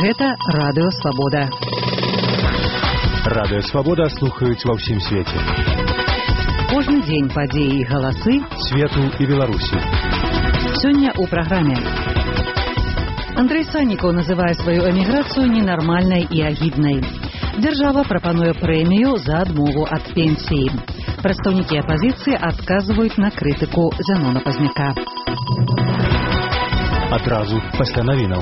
Гэта Радыё Свабода. Радыё Свабода слухаюць ва ўсім свеце. Кожны дзень падзеі і галасы свету і Беларусі. Сёння ў праграме. Андрэй Саннікаў называе сваю эміграцыю ненармальнай і агіднай. Дзяржава прапануе прэмію за адмову ад пенсіі. Прадстаўнікі апазіцыі адказваюць на крытыку Зянона Пазняка. Адразу пасля навінаў.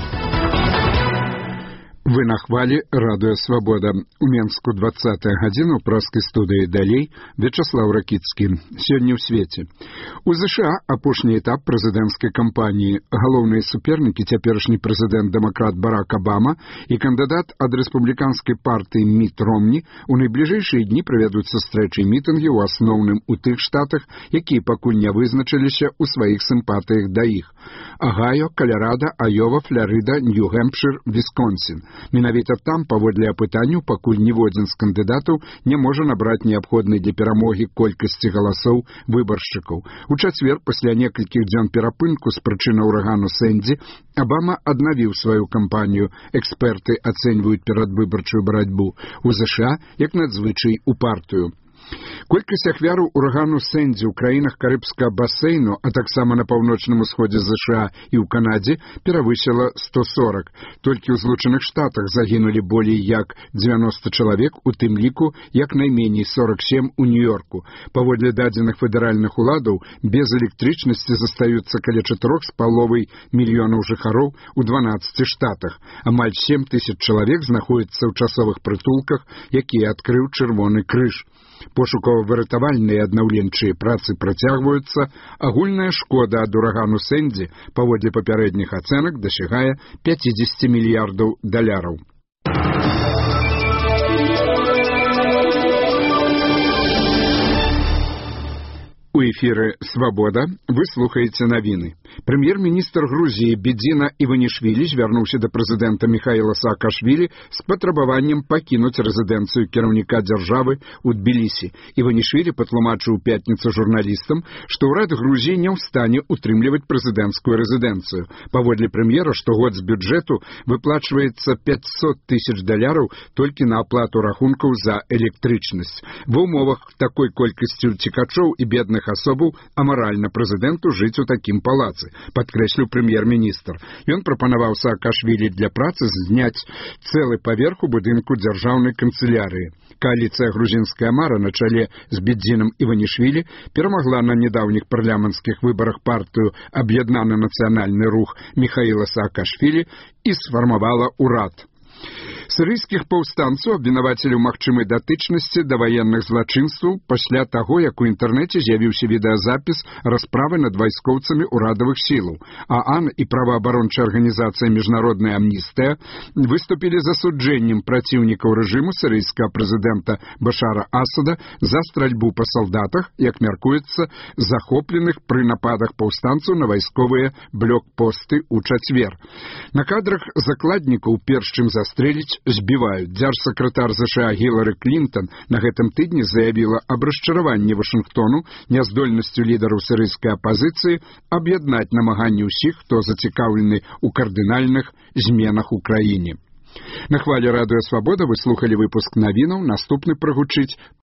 Вы на хвалі Радыё Свабода. У Менску 20-я гадзіна ў праскай студыі далей Вячаслаў Ракіцкі. Сёння ў свеце. У ЗША апошні этап прэзідэнцкай кампаніі. Галоўныя супернікі цяперашні прэзідэнт-дэмакрат Барак Абама і кандыдат ад рэспубліканскай партыі Міт Ромні ў найбліжэйшыя дні правядуць сустрэчы і мітынгі ў асноўным у тых штатах, якія пакуль не вызначыліся ў сваіх сімпатыях да іх. Агайо, Каларада, Айова, Фларыда, Нью-Гэмпшир, Вісконсін. Менавіта там, паводле апытанняў, пакуль ніводзін з кандыдатаў не можа набраць неабходнай для перамогі колькасці галасоў выбаршчыкаў. У чацвер, пасля некалькіх дзён перапынку з прычыны ўрагану Сэндзі, Абама аднавіў сваю кампанію. Эксперты ацэньваюць перадвыбарчую барацьбу у ЗША як надзвычай упартую. Колькасць ахвяраў урагану Сэндзі ў краінах Карыбскага басейну, а таксама на паўночным усходзе ЗША і ў Канадзе перавысіла 140. Толькі ў Злучаных Штатах загінулі болей як 90 чалавек, у тым ліку як найменей 47 у Нью-Йорку. Паводле дадзеных федэральных уладаў, без электрычнасці застаюцца каля 4,5 мільёнаў жыхароў у 12 штатах. Амаль 7 тысяч чалавек знаходзяцца ў часовых прытулках, якія адкрыў Чырвоны крыж. Пошукова-выратавальныя аднаўленчыя працы працягваюцца. Агульная шкода ад урагану Сэндзі паводле папярэдніх ацэнак дасягае $50 мільярдаў. У эфіры «Свабода» вы слухаеце навіны. Прэм'ер-міністр Грузіі Бедзіна Іванішвілі звярнуўся да прэзідэнта Міхаіла Саакашвілі з патрабаваннем пакінуць рэзідэнцыю кіраўніка дзяржавы ў Тбілісі. Іванішвілі патлумачыў у пятніцу журналістам, што ўрад Грузіі не ў стане утрымліваць прэзідэнцкую рэзідэнцыю. Паводле прэм'ера, штогод з бюджэту выплачваецца $500 000 толькі на аплату рахункаў за электрычнасць. Ва ўмовах такой колькасці уцекачоў і бедных асобаў амаральна прэзідэнту жыць у такім палацы, падкрэсліў прэм'ер-міністр. Ён прапанаваў Саакашвілі для працы зняць цэлы паверх у будынку дзяржаўнай канцылярыі. Кааліцыя «Грузінская мара» на чале з Бедзінам Іванішвілі перамагла на недаўніх парламенцкіх выбарах партыю «Аб'яднаны нацыянальны рух» Міхаіла Саакашвілі і сфармавала ўрад. Сірыйскіх паўстанцаў абвінавацілі ў магчымай датычнасці да ваенных злачынстваў пасля таго, як у інтэрнэце з'явіўся відэазапіс расправы над вайскоўцамі ўрадавых сілаў. ААН і праваабарончая арганізацыя «Міжнародная амністыя» выступілі з асуджэннем праціўнікаў рэжыму сірыйскага прэзідэнта Башара Асада за стральбу па салдатах, як мяркуецца, захопленых пры нападах паўстанцаў на вайсковыя блокпосты ў чацвер. На кадрах закладнікаў, перш чым застрэліць, збіваюць. Дзяржсакратар ЗША Гілары Клінтон на гэтым тыдні заявіла аб расчараванні Вашынгтону няздольнасцю лідараў сірыйскай апазіцыі аб'яднаць намаганні ўсіх, хто зацікаўлены ў кардынальных зменах у краіне. На хвалі Радыё Свабода вы слухалі выпуск навінаў, наступны прагучыць